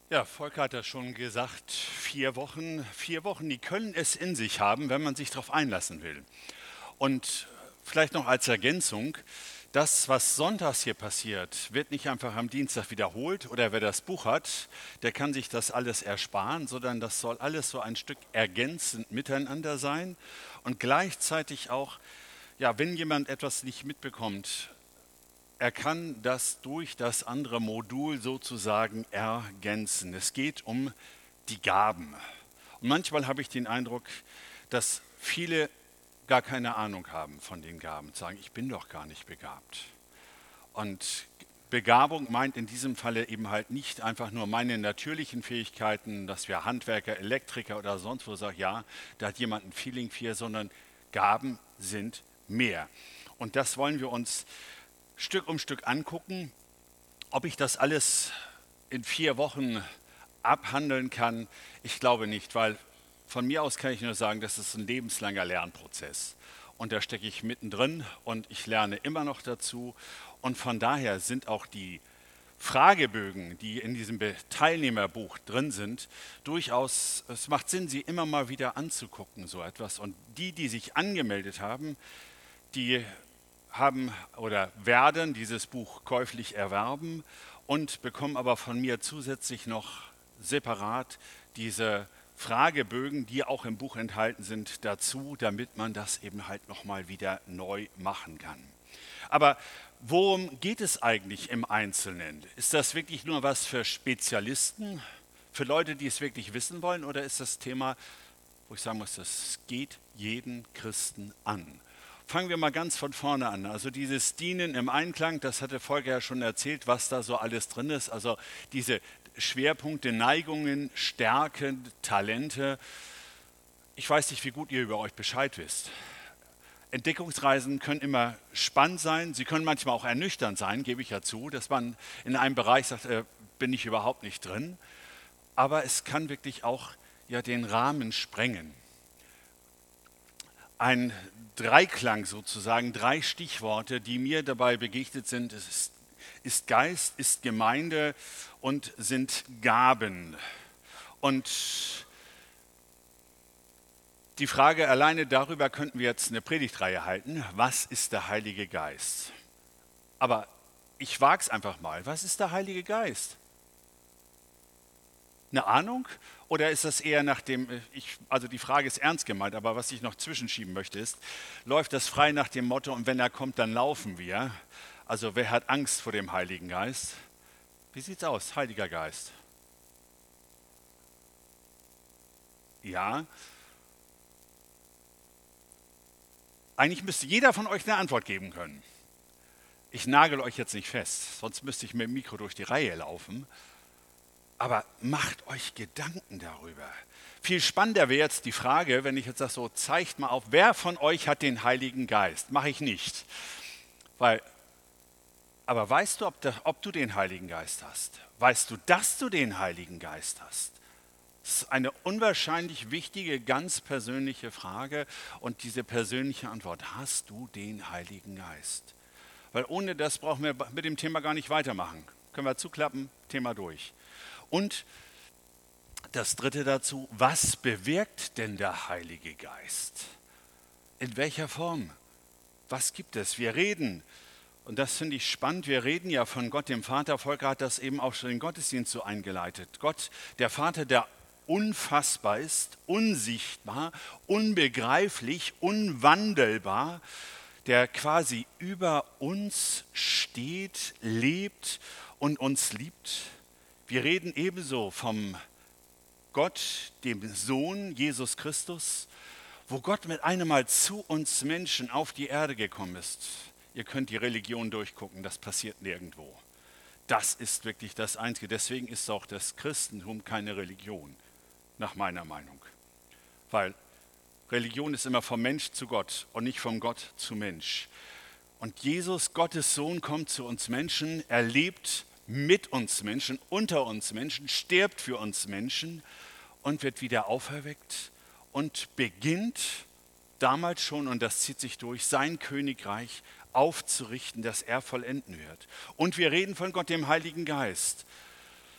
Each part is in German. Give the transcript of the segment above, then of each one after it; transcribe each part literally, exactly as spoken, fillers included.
Ja, Volker hat das schon gesagt, vier Wochen, vier Wochen, die können es in sich haben, wenn man sich darauf einlassen will. Und vielleicht noch als Ergänzung, das, was sonntags hier passiert, wird nicht einfach am Dienstag wiederholt oder wer das Buch hat, der kann sich das alles ersparen, sondern das soll alles so ein Stück ergänzend miteinander sein und gleichzeitig auch, ja, wenn jemand etwas nicht mitbekommt, er kann das durch das andere Modul sozusagen ergänzen. Es geht um die Gaben. Und manchmal habe ich den Eindruck, dass viele gar keine Ahnung haben von den Gaben, sagen, ich bin doch gar nicht begabt. Und Begabung meint in diesem Falle eben halt nicht einfach nur meine natürlichen Fähigkeiten, dass wir Handwerker, Elektriker oder sonst wo sagen, ja, da hat jemand ein Feeling für, sondern Gaben sind mehr. Und das wollen wir uns Stück um Stück angucken. Ob ich das alles in vier Wochen abhandeln kann, ich glaube nicht, weil von mir aus kann ich nur sagen, das ist ein lebenslanger Lernprozess. Und da stecke ich mittendrin und ich lerne immer noch dazu. Und von daher sind auch die Fragebögen, die in diesem Be- Teilnehmerbuch drin sind, durchaus, es macht Sinn, sie immer mal wieder anzugucken, so etwas. Und die, die sich angemeldet haben, die haben oder werden dieses Buch käuflich erwerben und bekommen aber von mir zusätzlich noch separat diese Fragebögen, die auch im Buch enthalten sind, dazu, damit man das eben halt nochmal wieder neu machen kann. Aber worum geht es eigentlich im Einzelnen? Ist das wirklich nur was für Spezialisten, für Leute, die es wirklich wissen wollen, oder ist das Thema, wo ich sagen muss, das geht jeden Christen an? Fangen wir mal ganz von vorne an. Also dieses Dienen im Einklang, das hatte Volker ja schon erzählt, was da so alles drin ist. Also diese Schwerpunkte, Neigungen, Stärken, Talente. Ich weiß nicht, wie gut ihr über euch Bescheid wisst. Entdeckungsreisen können immer spannend sein, sie können manchmal auch ernüchternd sein, gebe ich ja zu, dass man in einem Bereich sagt, äh, bin ich überhaupt nicht drin. Aber es kann wirklich auch ja, den Rahmen sprengen. Ein Dreiklang sozusagen, drei Stichworte, die mir dabei begegnet sind, es ist, ist Geist, ist Gemeinde und sind Gaben. Und die Frage alleine darüber könnten wir jetzt eine Predigtreihe halten. Was ist der Heilige Geist? Aber ich wage es einfach mal. Was ist der Heilige Geist? Eine Ahnung? Oder ist das eher nach dem, ich, also die Frage ist ernst gemeint, aber was ich noch zwischenschieben möchte ist, läuft das frei nach dem Motto, und wenn er kommt, dann laufen wir? Also wer hat Angst vor dem Heiligen Geist? Wie sieht's aus, Heiliger Geist? Ja, eigentlich müsste jeder von euch eine Antwort geben können. Ich nagel euch jetzt nicht fest, sonst müsste ich mit dem Mikro durch die Reihe laufen. Aber macht euch Gedanken darüber. Viel spannender wäre jetzt die Frage, wenn ich jetzt sage, so zeigt mal auf, wer von euch hat den Heiligen Geist? Mache ich nicht. Weil, aber weißt du, ob, der, ob du den Heiligen Geist hast? Weißt du, dass du den Heiligen Geist hast? Das ist eine unwahrscheinlich wichtige, ganz persönliche Frage. Und diese persönliche Antwort, hast du den Heiligen Geist? Weil ohne das brauchen wir mit dem Thema gar nicht weitermachen. Können wir zuklappen, Thema durch. Und das Dritte dazu, was bewirkt denn der Heilige Geist? In welcher Form? Was gibt es? Wir reden, und das finde ich spannend, wir reden ja von Gott, dem Vater. Volker hat das eben auch schon in den Gottesdienst so eingeleitet. Gott, der Vater, der unfassbar ist, unsichtbar, unbegreiflich, unwandelbar, der quasi über uns steht, lebt und uns liebt. Wir reden ebenso vom Gott, dem Sohn Jesus Christus, wo Gott mit einem Mal zu uns Menschen auf die Erde gekommen ist. Ihr könnt die Religion durchgucken, das passiert nirgendwo. Das ist wirklich das Einzige. Deswegen ist auch das Christentum keine Religion, nach meiner Meinung. Weil Religion ist immer vom Mensch zu Gott und nicht vom Gott zu Mensch. Und Jesus, Gottes Sohn, kommt zu uns Menschen, er lebt mit uns Menschen, unter uns Menschen, stirbt für uns Menschen und wird wieder auferweckt und beginnt damals schon, und das zieht sich durch, sein Königreich aufzurichten, das er vollenden wird. Und wir reden von Gott, dem Heiligen Geist.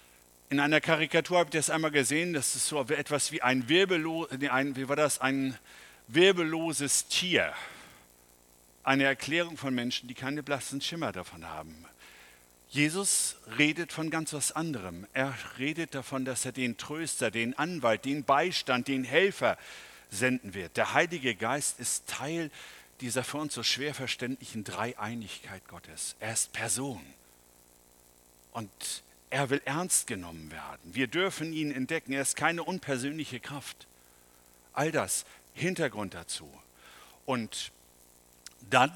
In einer Karikatur habe ich das einmal gesehen, das ist so etwas wie ein, Wirbello ein, wie war das? ein wirbelloses Tier. Eine Erklärung von Menschen, die keine blassen Schimmer davon haben. Jesus redet von ganz was anderem. Er redet davon, dass er den Tröster, den Anwalt, den Beistand, den Helfer senden wird. Der Heilige Geist ist Teil dieser für uns so schwer verständlichen Dreieinigkeit Gottes. Er ist Person und er will ernst genommen werden. Wir dürfen ihn entdecken. Er ist keine unpersönliche Kraft. All das, Hintergrund dazu. Und dann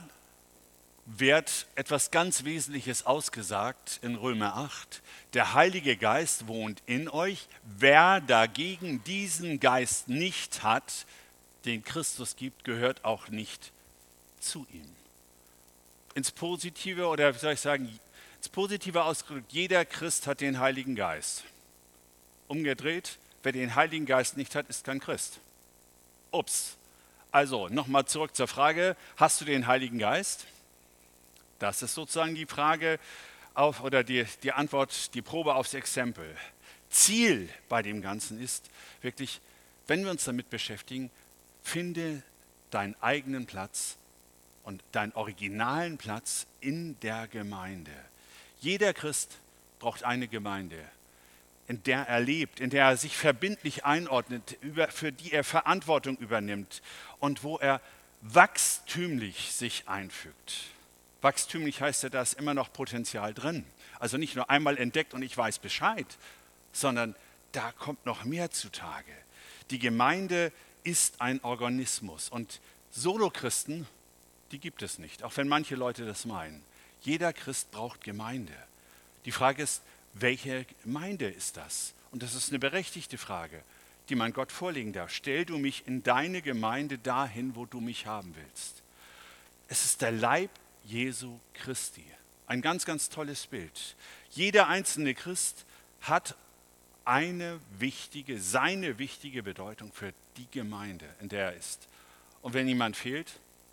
wird etwas ganz Wesentliches ausgesagt in Römer acht. Der Heilige Geist wohnt in euch. Wer dagegen diesen Geist nicht hat, den Christus gibt, gehört auch nicht zu ihm. Ins Positive, oder wie soll ich sagen, ins Positive ausgedrückt, jeder Christ hat den Heiligen Geist. Umgedreht, wer den Heiligen Geist nicht hat, ist kein Christ. Ups. Also, nochmal zurück zur Frage, hast du den Heiligen Geist? Das ist sozusagen die Frage auf, oder die, die Antwort, die Probe aufs Exempel. Ziel bei dem Ganzen ist wirklich, wenn wir uns damit beschäftigen, finde deinen eigenen Platz und deinen originalen Platz in der Gemeinde. Jeder Christ braucht eine Gemeinde, in der er lebt, in der er sich verbindlich einordnet, über, für die er Verantwortung übernimmt und wo er wachstümlich sich einfügt. Wachstümlich heißt ja, da ist immer noch Potenzial drin. Also nicht nur einmal entdeckt und ich weiß Bescheid, sondern da kommt noch mehr zutage. Die Gemeinde ist ein Organismus und Solochristen, die gibt es nicht, auch wenn manche Leute das meinen. Jeder Christ braucht Gemeinde. Die Frage ist, welche Gemeinde ist das? Und das ist eine berechtigte Frage, die man Gott vorlegen darf. Stell du mich in deine Gemeinde dahin, wo du mich haben willst. Es ist der Leib Jesu Christi. Ein ganz, ganz tolles Bild. Jeder einzelne Christ hat eine wichtige, seine wichtige Bedeutung für die Gemeinde, in der er ist. Und wenn jemand fehlt,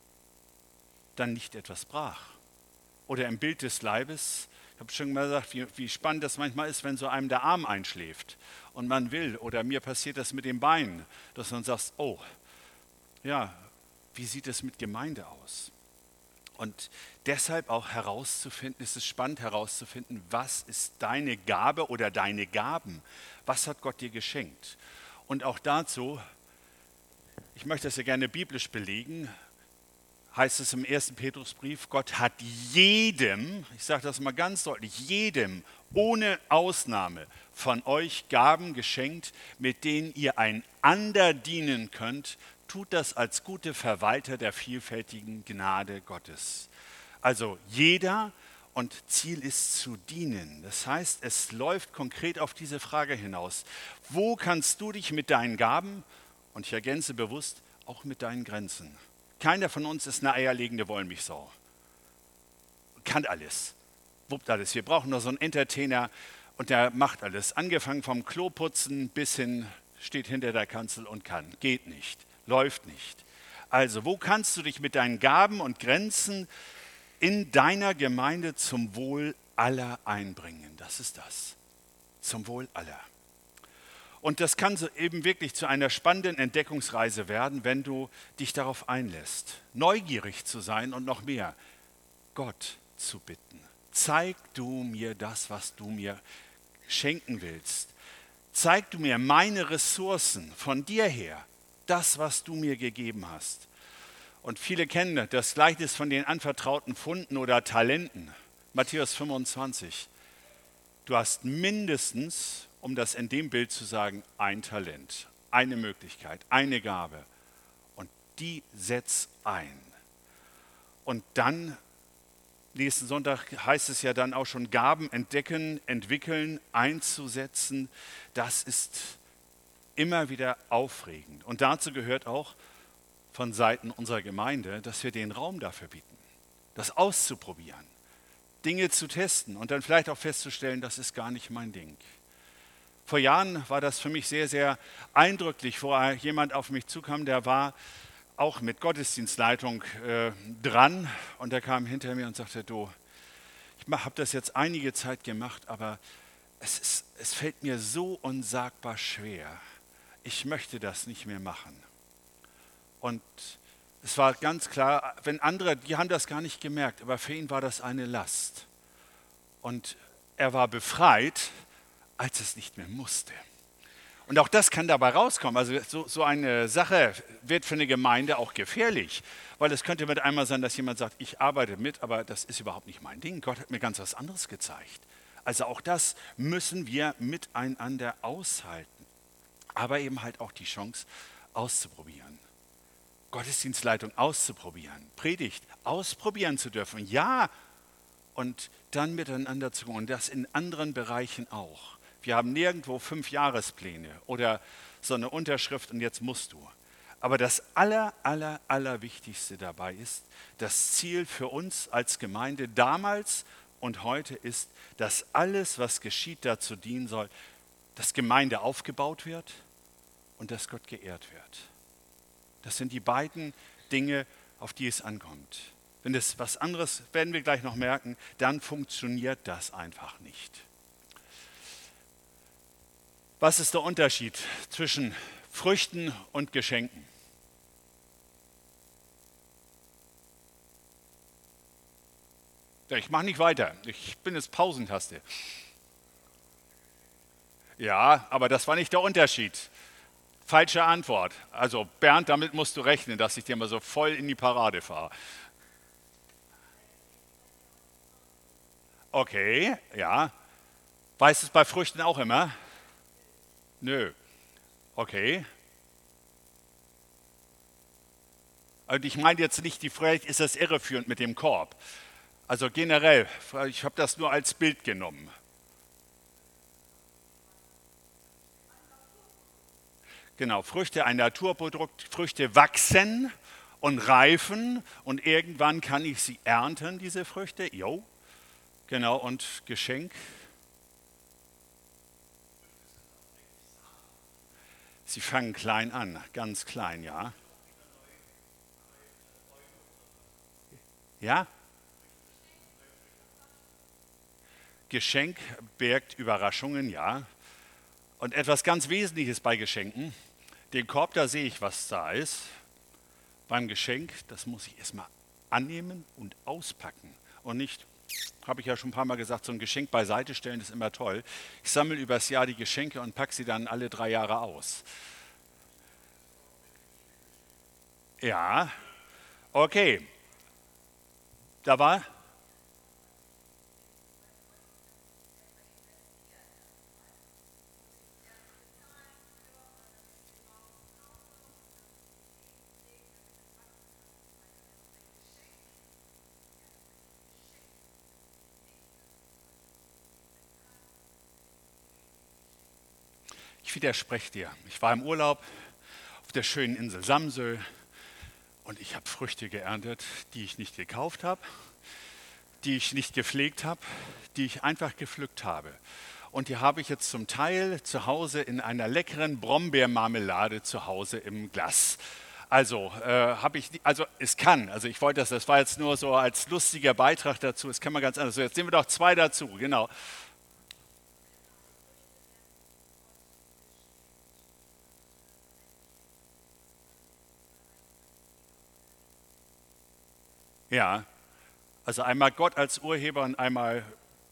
dann nicht etwas brach. Oder im Bild des Leibes, ich habe schon mal gesagt, wie, wie spannend das manchmal ist, wenn so einem der Arm einschläft und man will, oder mir passiert das mit dem Bein, dass man sagt, oh, ja, wie sieht es mit Gemeinde aus? Und deshalb auch herauszufinden, ist es spannend herauszufinden, was ist deine Gabe oder deine Gaben? Was hat Gott dir geschenkt? Und auch dazu, ich möchte das ja gerne biblisch belegen, heißt es im ersten Petrusbrief, Gott hat jedem, ich sage das mal ganz deutlich, jedem ohne Ausnahme von euch Gaben geschenkt, mit denen ihr einander dienen könnt. Tut das als gute Verwalter der vielfältigen Gnade Gottes. Also jeder, und Ziel ist zu dienen. Das heißt, es läuft konkret auf diese Frage hinaus. Wo kannst du dich mit deinen Gaben, und ich ergänze bewusst, auch mit deinen Grenzen. Keiner von uns ist eine eierlegende Wollmilchsau. Kann alles, wuppt alles. Wir brauchen nur so einen Entertainer und der macht alles. Angefangen vom Kloputzen bis hin, steht hinter der Kanzel und kann. Geht nicht. Läuft nicht. Also, wo kannst du dich mit deinen Gaben und Grenzen in deiner Gemeinde zum Wohl aller einbringen? Das ist das. Zum Wohl aller. Und das kann so eben wirklich zu einer spannenden Entdeckungsreise werden, wenn du dich darauf einlässt. Neugierig zu sein und noch mehr, Gott zu bitten. Zeig du mir das, was du mir schenken willst. Zeig du mir meine Ressourcen von dir her. Das, was du mir gegeben hast. Und viele kennen das Gleichnis von den anvertrauten Pfunden oder Talenten. Matthäus fünfundzwanzig. Du hast mindestens, um das in dem Bild zu sagen, ein Talent, eine Möglichkeit, eine Gabe. Und die setz ein. Und dann, nächsten Sonntag heißt es ja dann auch schon, Gaben entdecken, entwickeln, einzusetzen. Das ist immer wieder aufregend. Und dazu gehört auch von Seiten unserer Gemeinde, dass wir den Raum dafür bieten, das auszuprobieren, Dinge zu testen und dann vielleicht auch festzustellen, das ist gar nicht mein Ding. Vor Jahren war das für mich sehr, sehr eindrücklich, wo jemand auf mich zukam, der war auch mit Gottesdienstleitung äh, dran und der kam hinter mir und sagte, du, ich habe das jetzt einige Zeit gemacht, aber es ist, es fällt mir so unsagbar schwer. Ich möchte das nicht mehr machen. Und es war ganz klar, wenn andere, die haben das gar nicht gemerkt, aber für ihn war das eine Last. Und er war befreit, als es nicht mehr musste. Und auch das kann dabei rauskommen. Also so, so eine Sache wird für eine Gemeinde auch gefährlich, weil es könnte mit einmal sein, dass jemand sagt, ich arbeite mit, aber das ist überhaupt nicht mein Ding. Gott hat mir ganz was anderes gezeigt. Also auch das müssen wir miteinander aushalten, aber eben halt auch die Chance auszuprobieren. Gottesdienstleitung auszuprobieren, Predigt ausprobieren zu dürfen, ja, und dann miteinander zu gehen und das in anderen Bereichen auch. Wir haben nirgendwo fünf Jahrespläne oder so eine Unterschrift und jetzt musst du. Aber das aller, aller, allerwichtigste dabei ist, das Ziel für uns als Gemeinde damals und heute ist, dass alles, was geschieht, dazu dienen soll, dass Gemeinde aufgebaut wird und dass Gott geehrt wird. Das sind die beiden Dinge, auf die es ankommt. Wenn es was anderes, werden wir gleich noch merken, dann funktioniert das einfach nicht. Was ist der Unterschied zwischen Früchten und Geschenken? Ja, ich mache nicht weiter. Ich bin jetzt Pausentaste. Ja, aber das war nicht der Unterschied. Falsche Antwort. Also Bernd, damit musst du rechnen, dass ich dir mal so voll in die Parade fahre. Okay, ja. Weißt du es bei Früchten auch immer? Nö. Okay. Und ich meine jetzt nicht, die vielleicht ist das irreführend mit dem Korb. Also generell, ich habe das nur als Bild genommen. Genau, Früchte, ein Naturprodukt, Früchte wachsen und reifen und irgendwann kann ich sie ernten, diese Früchte. Jo, genau, und Geschenk. Sie fangen klein an, ganz klein, ja. Ja? Geschenk birgt Überraschungen, ja. Und etwas ganz Wesentliches bei Geschenken, den Korb, da sehe ich, was da ist. Beim Geschenk, das muss ich erstmal annehmen und auspacken. Und nicht, habe ich ja schon ein paar Mal gesagt, so ein Geschenk beiseite stellen ist immer toll. Ich sammle übers Jahr die Geschenke und packe sie dann alle drei Jahre aus. Ja, okay. Da war... Ich widerspreche dir. Ich war im Urlaub auf der schönen Insel Samsø und ich habe Früchte geerntet, die ich nicht gekauft habe, die ich nicht gepflegt habe, die ich einfach gepflückt habe. Und die habe ich jetzt zum Teil zu Hause in einer leckeren Brombeermarmelade zu Hause im Glas. Also äh, habe ich, also es kann, also ich wollte das, das war jetzt nur so als lustiger Beitrag dazu, es kann man ganz anders. So, jetzt nehmen wir doch zwei dazu, genau. Ja, also einmal Gott als Urheber und einmal,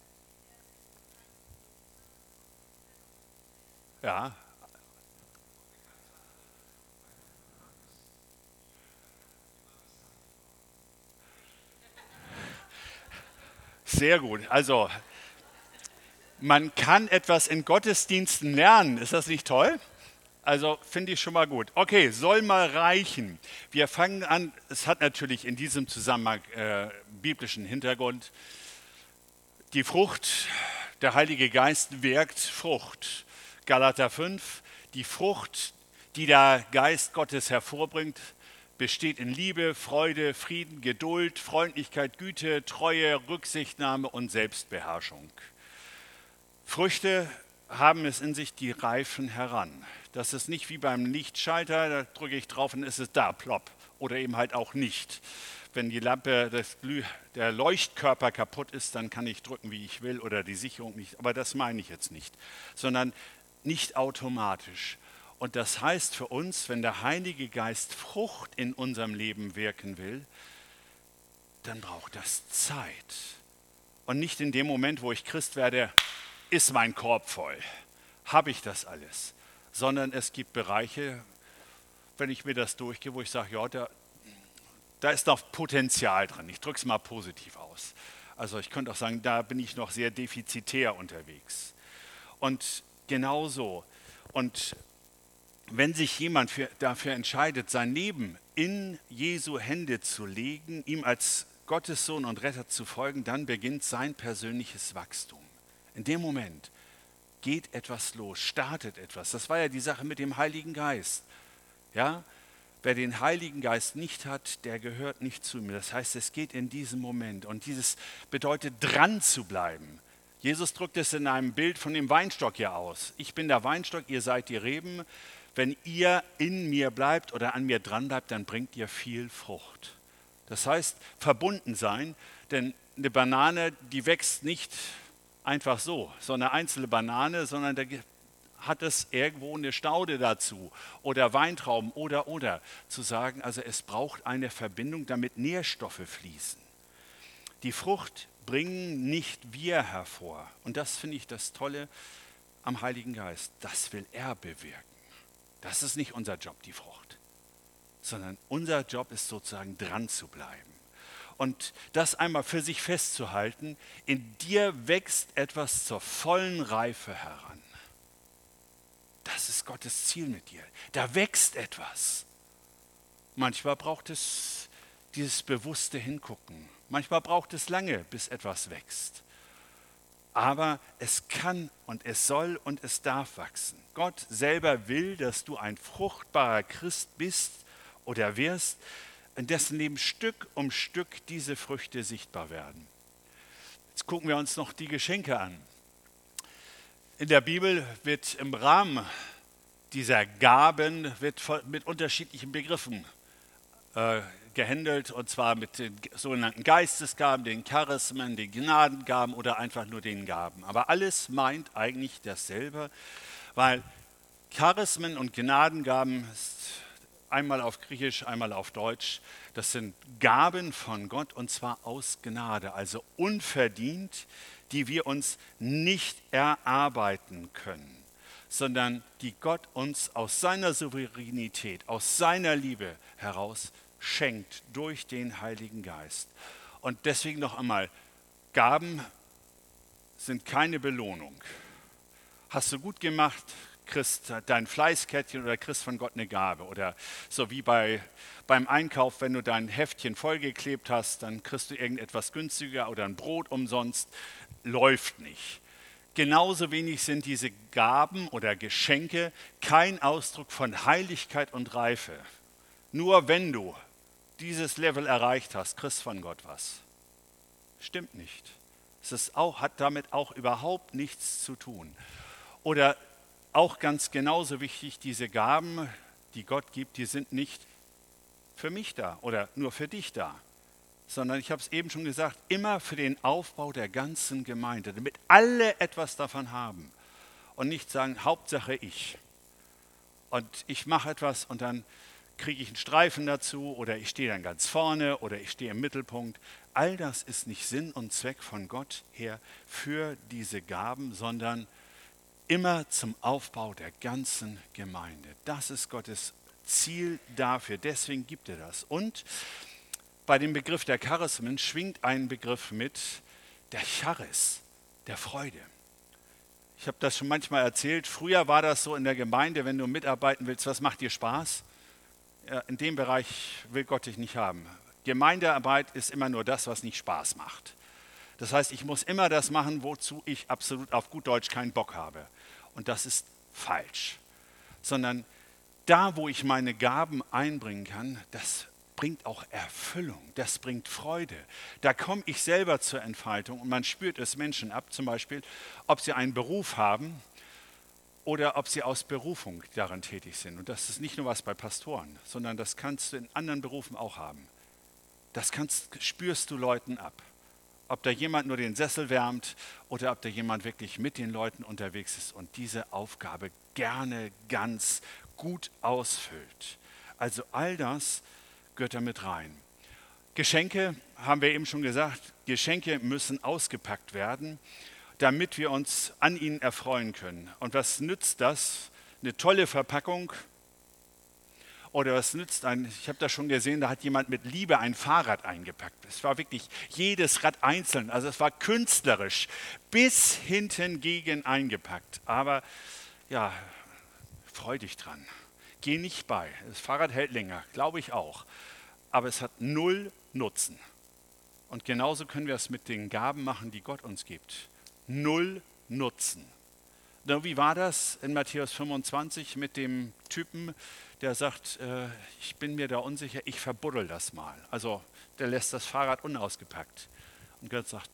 ja, sehr gut. Also man kann etwas in Gottesdiensten lernen, ist das nicht toll? Also finde ich schon mal gut. Okay, soll mal reichen. Wir fangen an, es hat natürlich in diesem Zusammenhang äh, biblischen Hintergrund. Die Frucht, der Heilige Geist wirkt Frucht. Galater fünf, die Frucht, die der Geist Gottes hervorbringt, besteht in Liebe, Freude, Frieden, Geduld, Freundlichkeit, Güte, Treue, Rücksichtnahme und Selbstbeherrschung. Früchte haben es in sich, die reifen heran. Das ist nicht wie beim Lichtschalter, da drücke ich drauf und ist es da, plopp. Oder eben halt auch nicht. wenn die Lampe, das Glüh, der Leuchtkörper kaputt ist, dann kann ich drücken, wie ich will oder die Sicherung nicht. Aber das meine ich jetzt nicht, sondern nicht automatisch. Und das heißt für uns, wenn der Heilige Geist Frucht in unserem Leben wirken will, dann braucht das Zeit. Und nicht in dem Moment, wo ich Christ werde, ist mein Korb voll, habe ich das alles. Sondern es gibt Bereiche, wenn ich mir das durchgehe, wo ich sage, ja, da, da ist noch Potenzial drin. Ich drücke es mal positiv aus. Also ich könnte auch sagen, da bin ich noch sehr defizitär unterwegs. Und genauso. Und wenn sich jemand für, dafür entscheidet, sein Leben in Jesu Hände zu legen, ihm als Gottes Sohn und Retter zu folgen, dann beginnt sein persönliches Wachstum. In dem Moment geht etwas los, startet etwas. Das war ja die Sache mit dem Heiligen Geist. Ja? Wer den Heiligen Geist nicht hat, der gehört nicht zu mir. Das heißt, es geht in diesem Moment. Und dieses bedeutet, dran zu bleiben. Jesus drückt es in einem Bild von dem Weinstock hier aus. Ich bin der Weinstock, ihr seid die Reben. Wenn ihr in mir bleibt oder an mir dran bleibt, dann bringt ihr viel Frucht. Das heißt, verbunden sein, denn eine Banane, die wächst nicht einfach so, so eine einzelne Banane, sondern da hat es irgendwo eine Staude dazu oder Weintrauben oder, oder. Zu sagen, also es braucht eine Verbindung, damit Nährstoffe fließen. Die Frucht bringen nicht wir hervor. Und das finde ich das Tolle am Heiligen Geist. Das will er bewirken. Das ist nicht unser Job, die Frucht, sondern unser Job ist sozusagen dran zu bleiben. Und das einmal für sich festzuhalten, in dir wächst etwas zur vollen Reife heran. Das ist Gottes Ziel mit dir. Da wächst etwas. Manchmal braucht es dieses bewusste Hingucken. Manchmal braucht es lange, bis etwas wächst. Aber es kann und es soll und es darf wachsen. Gott selber will, dass du ein fruchtbarer Christ bist oder wirst, in dessen Leben Stück um Stück diese Früchte sichtbar werden. Jetzt gucken wir uns noch die Geschenke an. In der Bibel wird im Rahmen dieser Gaben wird mit unterschiedlichen Begriffen äh, gehandelt, und zwar mit den sogenannten Geistesgaben, den Charismen, den Gnadengaben oder einfach nur den Gaben. Aber alles meint eigentlich dasselbe, weil Charismen und Gnadengaben ist einmal auf Griechisch, einmal auf Deutsch. Das sind Gaben von Gott und zwar aus Gnade, also unverdient, die wir uns nicht erarbeiten können, sondern die Gott uns aus seiner Souveränität, aus seiner Liebe heraus schenkt durch den Heiligen Geist. Und deswegen noch einmal, Gaben sind keine Belohnung. Hast du gut gemacht, kriegst dein Fleißkettchen oder kriegst von Gott eine Gabe. Oder so wie bei, beim Einkauf, wenn du dein Heftchen vollgeklebt hast, dann kriegst du irgendetwas günstiger oder ein Brot umsonst. Läuft nicht. Genauso wenig sind diese Gaben oder Geschenke kein Ausdruck von Heiligkeit und Reife. Nur wenn du dieses Level erreicht hast, kriegst von Gott was. Stimmt nicht. Es ist auch, hat damit auch überhaupt nichts zu tun. Oder auch ganz genauso wichtig, diese Gaben, die Gott gibt, die sind nicht für mich da oder nur für dich da, sondern ich habe es eben schon gesagt, immer für den Aufbau der ganzen Gemeinde, damit alle etwas davon haben und nicht sagen, Hauptsache ich. Und ich mache etwas und dann kriege ich einen Streifen dazu oder ich stehe dann ganz vorne oder ich stehe im Mittelpunkt. All das ist nicht Sinn und Zweck von Gott her für diese Gaben, sondern immer zum Aufbau der ganzen Gemeinde. Das ist Gottes Ziel dafür, deswegen gibt er das. Und bei dem Begriff der Charismen schwingt ein Begriff mit, der Charis, der Freude. Ich habe das schon manchmal erzählt, früher war das so in der Gemeinde, wenn du mitarbeiten willst, was macht dir Spaß? Ja, in dem Bereich will Gott dich nicht haben. Gemeindearbeit ist immer nur das, was nicht Spaß macht. Das heißt, ich muss immer das machen, wozu ich absolut auf gut Deutsch keinen Bock habe. Und das ist falsch. Sondern da, wo ich meine Gaben einbringen kann, das bringt auch Erfüllung, das bringt Freude. Da komme ich selber zur Entfaltung und man spürt es Menschen ab, zum Beispiel, ob sie einen Beruf haben oder ob sie aus Berufung daran tätig sind. Und das ist nicht nur was bei Pastoren, sondern das kannst du in anderen Berufen auch haben. Das kannst, spürst du Leuten ab. Ob da jemand nur den Sessel wärmt oder ob da jemand wirklich mit den Leuten unterwegs ist und diese Aufgabe gerne ganz gut ausfüllt. Also all das gehört da mit rein. Geschenke, haben wir eben schon gesagt, Geschenke müssen ausgepackt werden, damit wir uns an ihnen erfreuen können. Und was nützt das? Eine tolle Verpackung? Oder was nützt ein, ich habe das schon gesehen, da hat jemand mit Liebe ein Fahrrad eingepackt. Es war wirklich jedes Rad einzeln, also es war künstlerisch bis hinten gegen eingepackt. Aber ja, freu dich dran. Geh nicht bei. Das Fahrrad hält länger, glaube ich auch. Aber es hat null Nutzen. Und genauso können wir es mit den Gaben machen, die Gott uns gibt. Null Nutzen. Na, wie war das in Matthäus fünfundzwanzig mit dem Typen, der sagt, äh, ich bin mir da unsicher, ich verbuddel das mal. Also der lässt das Fahrrad unausgepackt. Und Gott sagt,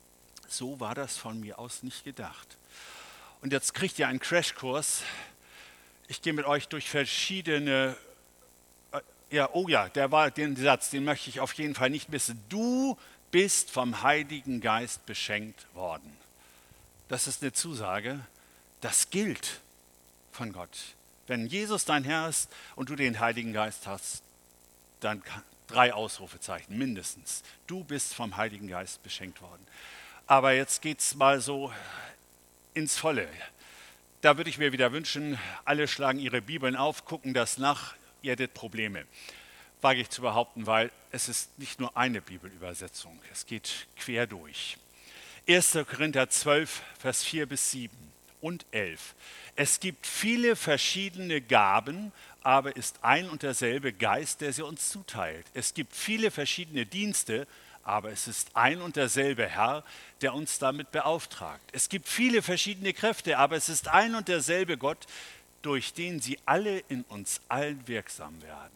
so war das von mir aus nicht gedacht. Und jetzt kriegt ihr einen Crashkurs. Ich gehe mit euch durch verschiedene, äh, ja, oh ja, der war den Satz, den möchte ich auf jeden Fall nicht missen. Du bist vom Heiligen Geist beschenkt worden. Das ist eine Zusage, das gilt von Gott. Wenn Jesus dein Herr ist und du den Heiligen Geist hast, dann drei Ausrufezeichen mindestens. Du bist vom Heiligen Geist beschenkt worden. Aber jetzt geht es mal so ins Volle. Da würde ich mir wieder wünschen, alle schlagen ihre Bibeln auf, gucken das nach, ihr hättet Probleme. Wage ich zu behaupten, weil es ist nicht nur eine Bibelübersetzung, es geht quer durch. erster Korinther zwölf, Vers vier bis sieben und elf. Es gibt viele verschiedene Gaben, aber ist ein und derselbe Geist, der sie uns zuteilt. Es gibt viele verschiedene Dienste, aber es ist ein und derselbe Herr, der uns damit beauftragt. Es gibt viele verschiedene Kräfte, aber es ist ein und derselbe Gott, durch den sie alle in uns allen wirksam werden.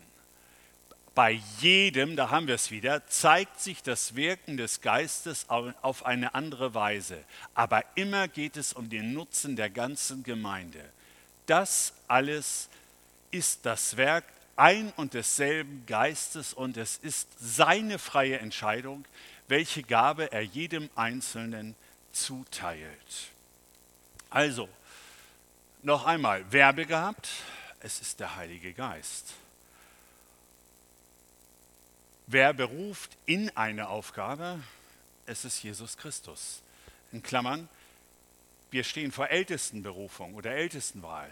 Bei jedem, da haben wir es wieder, zeigt sich das Wirken des Geistes auf eine andere Weise. Aber immer geht es um den Nutzen der ganzen Gemeinde. Das alles ist das Werk ein und desselben Geistes und es ist seine freie Entscheidung, welche Gabe er jedem Einzelnen zuteilt. Also, noch einmal, wer begabt? Es ist der Heilige Geist. Wer beruft in eine Aufgabe? Es ist Jesus Christus. In Klammern, wir stehen vor Ältestenberufung oder Ältestenwahl.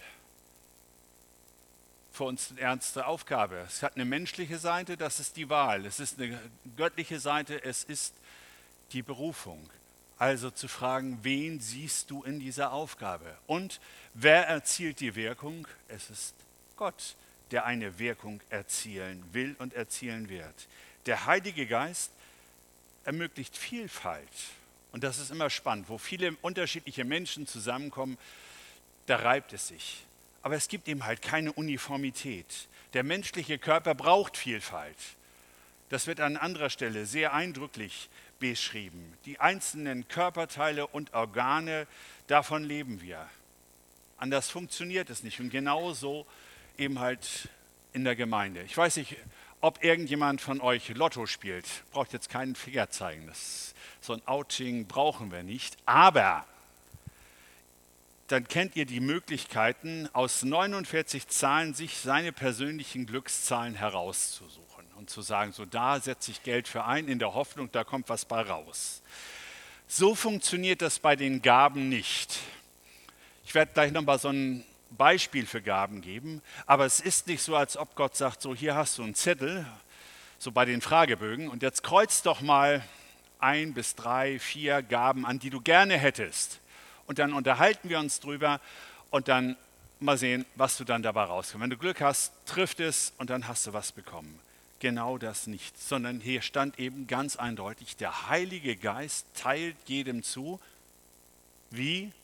Für uns eine ernste Aufgabe. Es hat eine menschliche Seite, das ist die Wahl. Es ist eine göttliche Seite, es ist die Berufung. Also zu fragen, wen siehst du in dieser Aufgabe? Und wer erzielt die Wirkung? Es ist Gott, der eine Wirkung erzielen will und erzielen wird. Der Heilige Geist ermöglicht Vielfalt. Und das ist immer spannend, wo viele unterschiedliche Menschen zusammenkommen, da reibt es sich. Aber es gibt eben halt keine Uniformität. Der menschliche Körper braucht Vielfalt. Das wird an anderer Stelle sehr eindrücklich beschrieben. Die einzelnen Körperteile und Organe, davon leben wir. Anders funktioniert es nicht. Und genauso eben halt in der Gemeinde. Ich weiß nicht, ob irgendjemand von euch Lotto spielt. Braucht jetzt keinen Finger zeigen. Das, so ein Outing brauchen wir nicht. Aber dann kennt ihr die Möglichkeiten, aus neunundvierzig Zahlen sich seine persönlichen Glückszahlen herauszusuchen und zu sagen, so da setze ich Geld für ein, in der Hoffnung, da kommt was bei raus. So funktioniert das bei den Gaben nicht. Ich werde gleich nochmal so ein Beispiel für Gaben geben, aber es ist nicht so, als ob Gott sagt, so hier hast du einen Zettel, so bei den Fragebögen und jetzt kreuz doch mal ein bis drei, vier Gaben an, die du gerne hättest. Und dann unterhalten wir uns drüber und dann mal sehen, was du dann dabei rauskommst. Wenn du Glück hast, trifft es und dann hast du was bekommen. Genau das nicht, sondern hier stand eben ganz eindeutig, der Heilige Geist teilt jedem zu, wie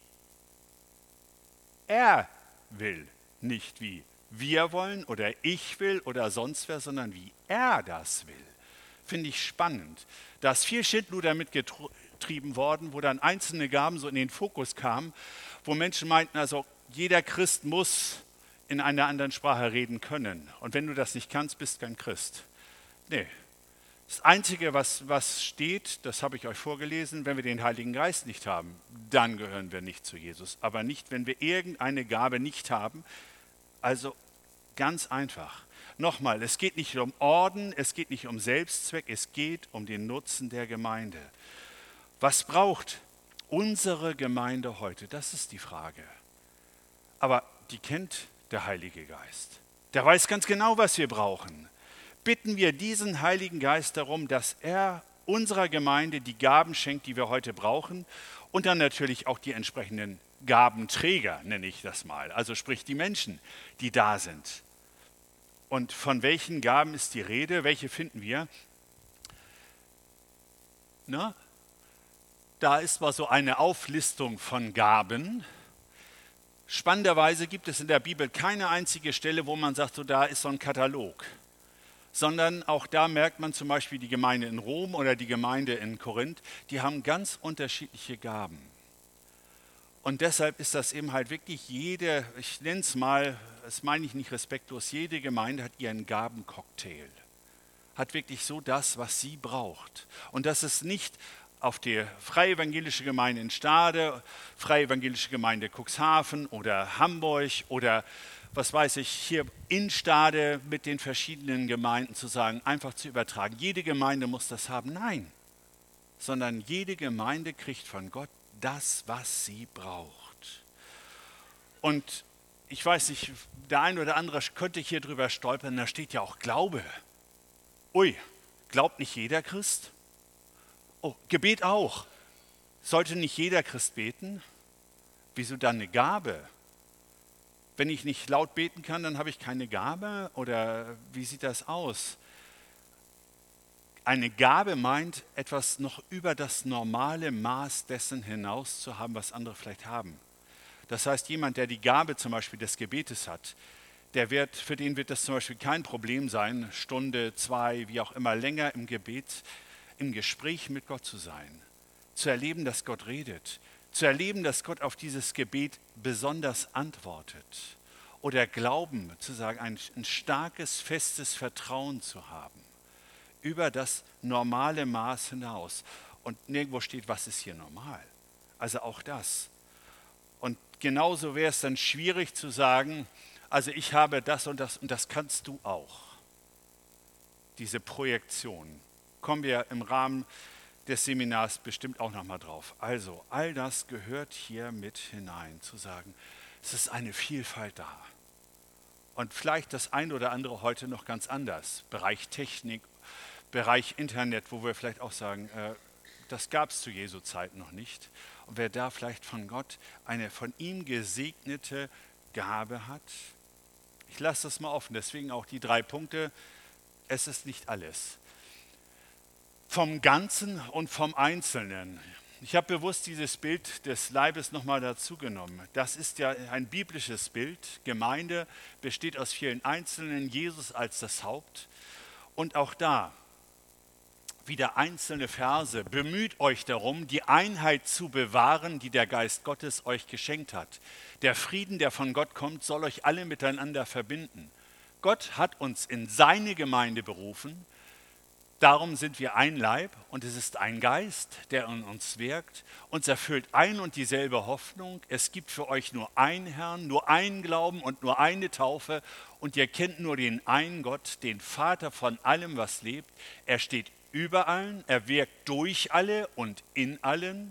er will. Nicht wie wir wollen oder ich will oder sonst wer, sondern wie er das will. Finde ich spannend. Da ist viel Schindluder mitgetrieben worden, wo dann einzelne Gaben so in den Fokus kamen, wo Menschen meinten, also jeder Christ muss in einer anderen Sprache reden können. Und wenn du das nicht kannst, bist kein Christ. Nee, Das Einzige, was, was steht, das habe ich euch vorgelesen, wenn wir den Heiligen Geist nicht haben, dann gehören wir nicht zu Jesus. Aber nicht, wenn wir irgendeine Gabe nicht haben. Also ganz einfach. Nochmal, es geht nicht um Orden, es geht nicht um Selbstzweck, es geht um den Nutzen der Gemeinde. Was braucht unsere Gemeinde heute? Das ist die Frage. Aber die kennt der Heilige Geist. Der weiß ganz genau, was wir brauchen. Bitten wir diesen Heiligen Geist darum, dass er unserer Gemeinde die Gaben schenkt, die wir heute brauchen und dann natürlich auch die entsprechenden Gabenträger, nenne ich das mal. Also sprich die Menschen, die da sind. Und von welchen Gaben ist die Rede? Welche finden wir? Na, da ist mal so eine Auflistung von Gaben. Spannenderweise gibt es in der Bibel keine einzige Stelle, wo man sagt, so da ist so ein Katalog. Sondern auch da merkt man zum Beispiel die Gemeinde in Rom oder die Gemeinde in Korinth, die haben ganz unterschiedliche Gaben. Und deshalb ist das eben halt wirklich jede, ich nenne es mal, das meine ich nicht respektlos, jede Gemeinde hat ihren Gabencocktail. Hat wirklich so das, was sie braucht. Und das ist nicht auf die Freie Evangelische Gemeinde in Stade, Freie Evangelische Gemeinde Cuxhaven oder Hamburg oder was weiß ich, hier in Stade mit den verschiedenen Gemeinden zu sagen, einfach zu übertragen. Jede Gemeinde muss das haben. Nein, sondern jede Gemeinde kriegt von Gott das, was sie braucht. Und ich weiß nicht, der eine oder andere könnte hier drüber stolpern, da steht ja auch Glaube. Ui, glaubt nicht jeder Christ? Oh, Gebet auch. Sollte nicht jeder Christ beten? Wieso dann eine Gabe? Wenn ich nicht laut beten kann, dann habe ich keine Gabe? Oder wie sieht das aus? Eine Gabe meint, etwas noch über das normale Maß dessen hinaus zu haben, was andere vielleicht haben. Das heißt, jemand, der die Gabe zum Beispiel des Gebetes hat, der wird, für den wird das zum Beispiel kein Problem sein, Stunde, zwei, wie auch immer, länger im Gebet, im Gespräch mit Gott zu sein. Zu erleben, dass Gott redet. Zu erleben, dass Gott auf dieses Gebet besonders antwortet. Oder Glauben, zu sagen, ein, ein starkes, festes Vertrauen zu haben. Über das normale Maß hinaus. Und nirgendwo steht, was ist hier normal. Also auch das. Und genauso wäre es dann schwierig zu sagen, also ich habe das und das und das kannst du auch. Diese Projektion. Kommen wir im Rahmen des Seminars bestimmt auch nochmal drauf. Also all das gehört hier mit hinein, zu sagen, es ist eine Vielfalt da. Und vielleicht das ein oder andere heute noch ganz anders. Bereich Technik, Bereich Internet, wo wir vielleicht auch sagen, äh, das gab es zu Jesu Zeit noch nicht. Und wer da vielleicht von Gott eine von ihm gesegnete Gabe hat, ich lasse das mal offen, deswegen auch die drei Punkte, es ist nicht alles. Vom Ganzen und vom Einzelnen. Ich habe bewusst dieses Bild des Leibes nochmal dazu genommen. Das ist ja ein biblisches Bild. Gemeinde besteht aus vielen Einzelnen, Jesus als das Haupt. Und auch da wieder einzelne Verse. Bemüht euch darum, die Einheit zu bewahren, die der Geist Gottes euch geschenkt hat. Der Frieden, der von Gott kommt, soll euch alle miteinander verbinden. Gott hat uns in seine Gemeinde berufen. Darum sind wir ein Leib und es ist ein Geist, der in uns wirkt. Uns erfüllt ein und dieselbe Hoffnung. Es gibt für euch nur einen Herrn, nur einen Glauben und nur eine Taufe. Und ihr kennt nur den einen Gott, den Vater von allem, was lebt. Er steht über allen, er wirkt durch alle und in allen.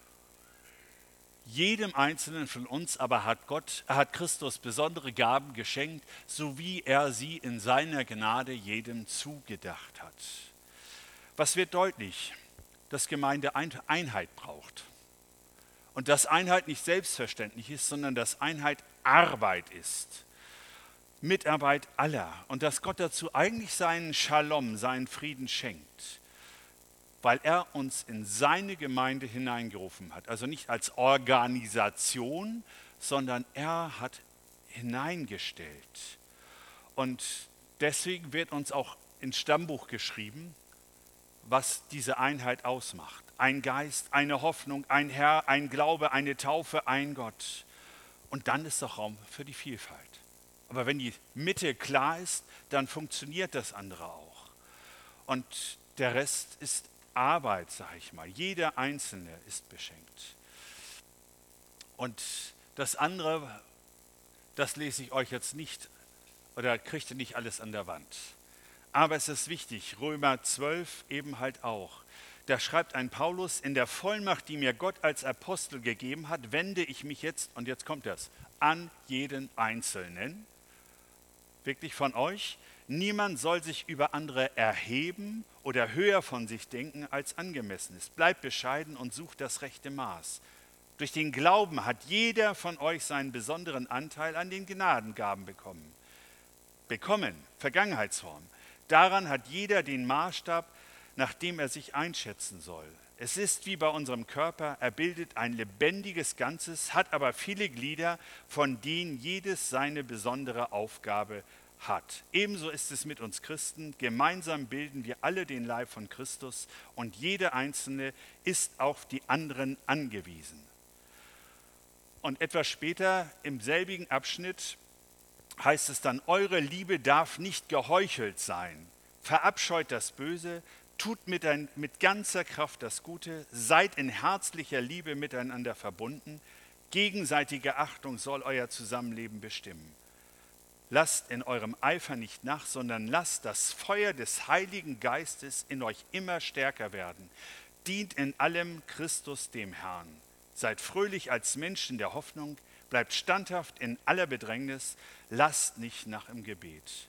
Jedem Einzelnen von uns aber hat Gott, hat Christus besondere Gaben geschenkt, so wie er sie in seiner Gnade jedem zugedacht hat. Was wird deutlich? Dass Gemeinde Einheit braucht. Und dass Einheit nicht selbstverständlich ist, sondern dass Einheit Arbeit ist. Mitarbeit aller. Und dass Gott dazu eigentlich seinen Shalom, seinen Frieden schenkt. Weil er uns in seine Gemeinde hineingerufen hat. Also nicht als Organisation, sondern er hat hineingestellt. Und deswegen wird uns auch ins Stammbuch geschrieben, was diese Einheit ausmacht. Ein Geist, eine Hoffnung, ein Herr, ein Glaube, eine Taufe, ein Gott. Und dann ist doch Raum für die Vielfalt. Aber wenn die Mitte klar ist, dann funktioniert das andere auch. Und Der Rest ist Arbeit, sage ich mal. Jeder Einzelne ist beschenkt. Und das andere, das lese ich euch jetzt nicht oder kriegt ihr nicht alles an der Wand. Aber es ist wichtig, Römer zwölf eben halt auch. Da schreibt ein Paulus, in der Vollmacht, die mir Gott als Apostel gegeben hat, wende ich mich jetzt, und jetzt kommt das, an jeden Einzelnen, wirklich von euch. Niemand soll sich über andere erheben oder höher von sich denken, als angemessen ist. Bleibt bescheiden und sucht das rechte Maß. Durch den Glauben hat jeder von euch seinen besonderen Anteil an den Gnadengaben bekommen. Bekommen, Vergangenheitsform. Daran hat jeder den Maßstab, nach dem er sich einschätzen soll. Es ist wie bei unserem Körper, er bildet ein lebendiges Ganzes, hat aber viele Glieder, von denen jedes seine besondere Aufgabe hat. Ebenso ist es mit uns Christen. Gemeinsam bilden wir alle den Leib von Christus und jeder Einzelne ist auf die anderen angewiesen. Und etwas später im selbigen Abschnitt heißt es dann, eure Liebe darf nicht geheuchelt sein. Verabscheut das Böse, tut mit, ein, mit ganzer Kraft das Gute, seid in herzlicher Liebe miteinander verbunden. Gegenseitige Achtung soll euer Zusammenleben bestimmen. Lasst in eurem Eifer nicht nach, sondern lasst das Feuer des Heiligen Geistes in euch immer stärker werden. Dient in allem Christus dem Herrn. Seid fröhlich als Menschen der Hoffnung, bleibt standhaft in aller Bedrängnis, lasst nicht nach im Gebet.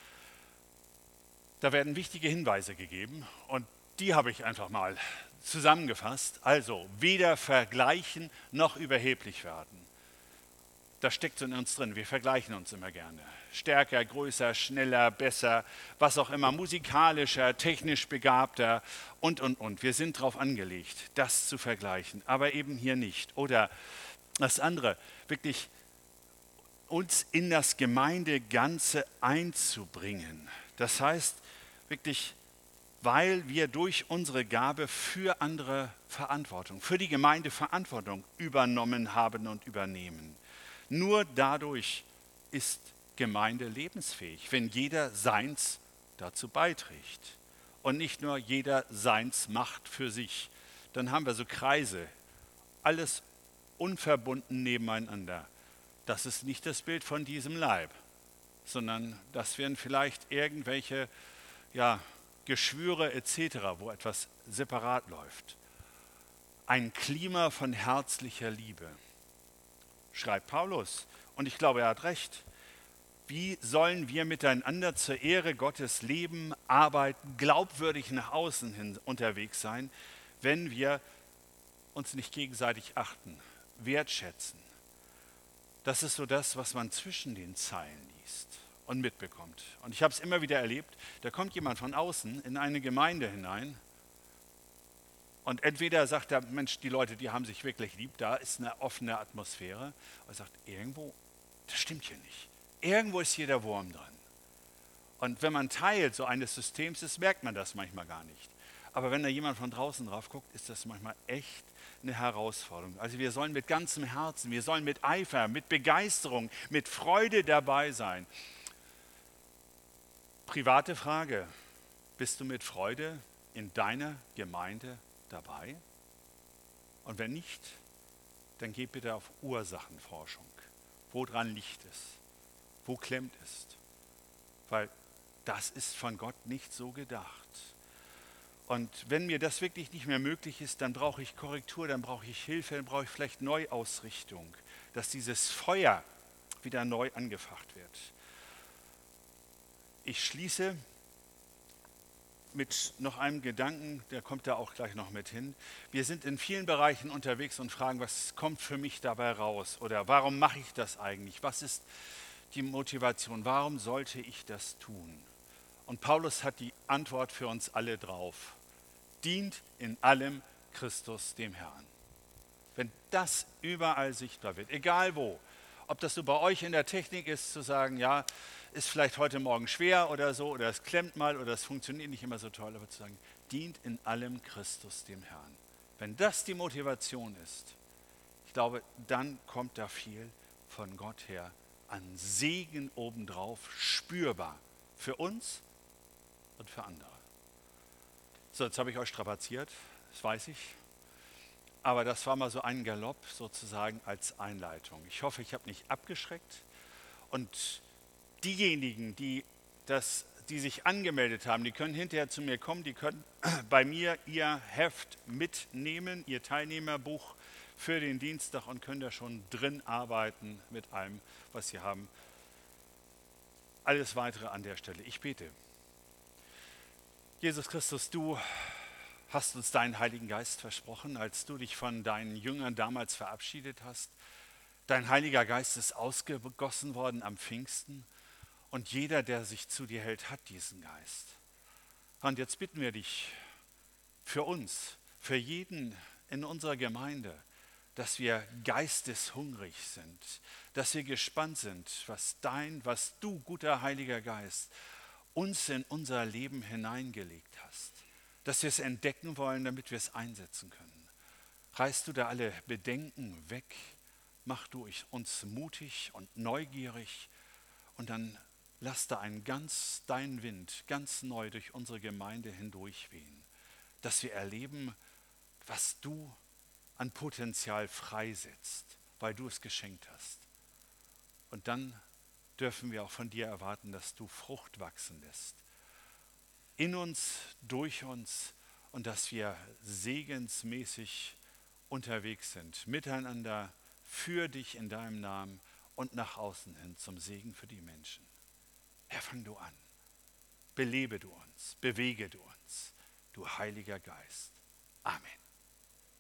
Da werden wichtige Hinweise gegeben und die habe ich einfach mal zusammengefasst. Also weder vergleichen noch überheblich werden. Das steckt so in uns drin, wir vergleichen uns immer gerne. Stärker, größer, schneller, besser, was auch immer, musikalischer, technisch begabter und, und, und. Wir sind darauf angelegt, das zu vergleichen, aber eben hier nicht. Oder das andere, wirklich uns in das Gemeindeganze einzubringen. Das heißt, wirklich, weil wir durch unsere Gabe für andere Verantwortung, für die Gemeinde Verantwortung übernommen haben und übernehmen. Nur dadurch ist Gemeinde lebensfähig, wenn jeder seins dazu beiträgt und nicht nur jeder seins macht für sich. Dann haben wir so Kreise, alles unverbunden nebeneinander. Das ist nicht das Bild von diesem Leib, sondern das wären vielleicht irgendwelche ja, Geschwüre et cetera, wo etwas separat läuft. Ein Klima von herzlicher Liebe, schreibt Paulus. Und ich glaube, er hat recht. Wie sollen wir miteinander zur Ehre Gottes leben, arbeiten, glaubwürdig nach außen hin unterwegs sein, wenn wir uns nicht gegenseitig achten, wertschätzen? Das ist so das, was man zwischen den Zeilen liest und mitbekommt. Und ich habe es immer wieder erlebt, da kommt jemand von außen in eine Gemeinde hinein und entweder sagt er, Mensch, die Leute, die haben sich wirklich lieb, da ist eine offene Atmosphäre. Und er sagt, irgendwo, das stimmt hier nicht. Irgendwo ist hier der Wurm dran. Und wenn man Teil so eines Systems ist, merkt man das manchmal gar nicht. Aber wenn da jemand von draußen drauf guckt, ist das manchmal echt eine Herausforderung. Also wir sollen mit ganzem Herzen, wir sollen mit Eifer, mit Begeisterung, mit Freude dabei sein. Private Frage, bist du mit Freude in deiner Gemeinde dabei? Und wenn nicht, dann geh bitte auf Ursachenforschung. Woran liegt es? Wo klemmt es? Weil das ist von Gott nicht so gedacht. Und wenn mir das wirklich nicht mehr möglich ist, dann brauche ich Korrektur, dann brauche ich Hilfe, dann brauche ich vielleicht Neuausrichtung, dass dieses Feuer wieder neu angefacht wird. Ich schließe mit noch einem Gedanken, der kommt da auch gleich noch mit hin. Wir sind in vielen Bereichen unterwegs und fragen, was kommt für mich dabei raus? Oder warum mache ich das eigentlich? Was ist die Motivation? Warum sollte ich das tun? Und Paulus hat die Antwort für uns alle drauf. Dient in allem Christus dem Herrn. Wenn das überall sichtbar wird, egal wo, ob das so bei euch in der Technik ist, zu sagen, ja, ist vielleicht heute Morgen schwer oder so, oder es klemmt mal oder es funktioniert nicht immer so toll, aber zu sagen, dient in allem Christus dem Herrn. Wenn das die Motivation ist, ich glaube, dann kommt da viel von Gott her an Segen obendrauf, spürbar für uns und für andere. So, jetzt habe ich euch strapaziert, das weiß ich. Aber das war mal so ein Galopp sozusagen als Einleitung. Ich hoffe, ich habe nicht abgeschreckt. Und diejenigen, die, das, die sich angemeldet haben, die können hinterher zu mir kommen, die können bei mir ihr Heft mitnehmen, ihr Teilnehmerbuch für den Dienstag und können da schon drin arbeiten mit allem, was sie haben. Alles Weitere an der Stelle. Ich bete. Jesus Christus, du hast uns deinen Heiligen Geist versprochen, als du dich von deinen Jüngern damals verabschiedet hast. Dein Heiliger Geist ist ausgegossen worden am Pfingsten und jeder, der sich zu dir hält, hat diesen Geist. Und jetzt bitten wir dich für uns, für jeden in unserer Gemeinde, dass wir geisteshungrig sind, dass wir gespannt sind, was dein, was du, guter Heiliger Geist, uns in unser Leben hineingelegt hast, dass wir es entdecken wollen, damit wir es einsetzen können. Reißt du da alle Bedenken weg, mach du uns mutig und neugierig und dann lass da einen ganz, dein Wind ganz neu durch unsere Gemeinde hindurch wehen, dass wir erleben, was du an Potenzial freisetzt, weil du es geschenkt hast. Und dann dürfen wir auch von dir erwarten, dass du Frucht wachsen lässt. In uns, durch uns und dass wir segensmäßig unterwegs sind, miteinander, für dich in deinem Namen und nach außen hin zum Segen für die Menschen. Herr, fang du an. Belebe du uns, bewege du uns, du Heiliger Geist. Amen.